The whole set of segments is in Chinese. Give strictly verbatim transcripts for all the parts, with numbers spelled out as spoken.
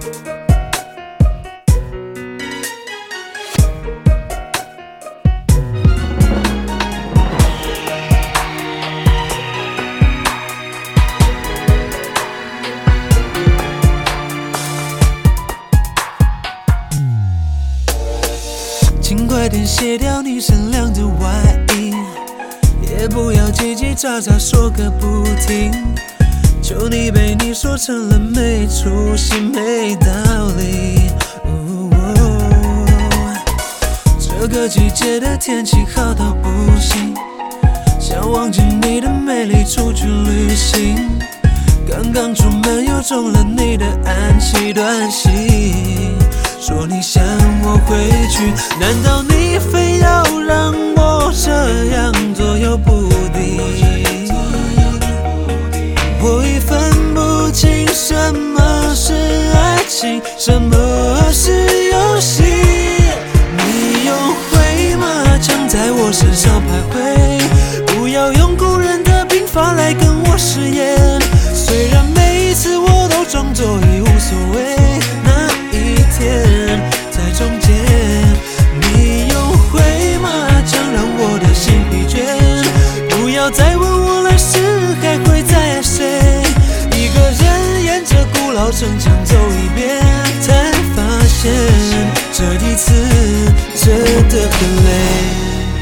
请快点卸掉你善良的外衣，也不要叽叽喳喳说个不停。求你被你说成了没出息、没道理。哦哦、这个季节的天气好到不行，想忘记你的美丽出去旅行。刚刚出门又中了你的暗器短信，说你想我回去，难道你非要让我这样左右不定？我已分不清什么是爱情，什么是游戏。你用回马枪在我身上徘徊，不要用古人的兵法来跟我试验。虽然每一次我都装作已无所谓，那一天在中间，你用回马枪让我的心疲倦。不要再问我来世还会再爱谁，一个人沿着古老城墙走一遍，才发现这一次真的很累。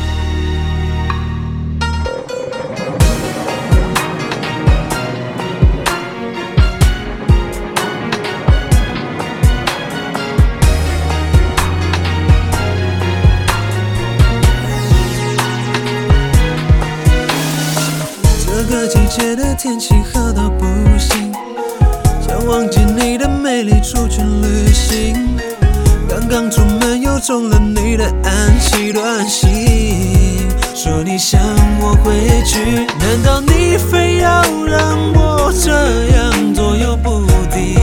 这个季节的天气好到不行，想忘记你的美丽出去旅行。刚刚出门又中了你的暗器短信，说你想我回去，难道你非要让我这样左右不定？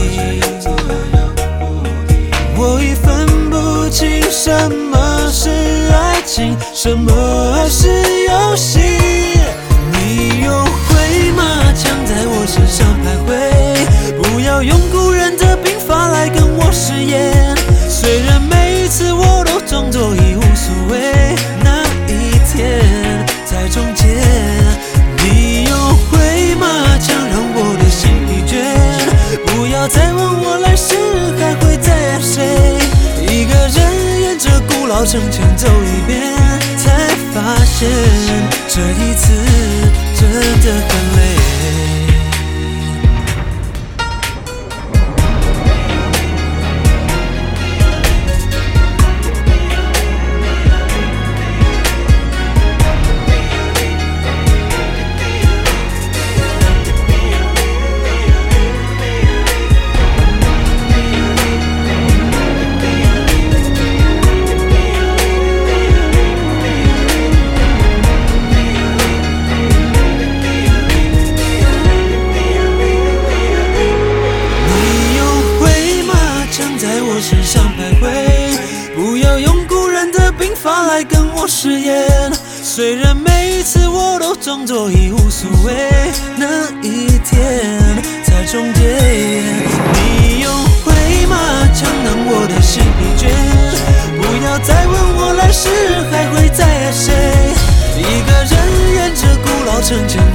我已分不清什么是爱情，什么是游戏。你用回马枪在我身上徘徊，不要用古人的兵法来跟我试验。虽然每一次我都装作已无所谓，那一天在中间，你用回马枪让我的心疲倦。不要再问我来世还会再爱谁，一个人沿着古老城墙走一遍，才发现这一次真的很累。身上徘徊，不要用古人的兵法来跟我试验。虽然每一次我都装作已无所谓，那一天在中间，你用回马枪让我的心疲倦。不要再问我来世还会再爱谁，一个人沿着古老城墙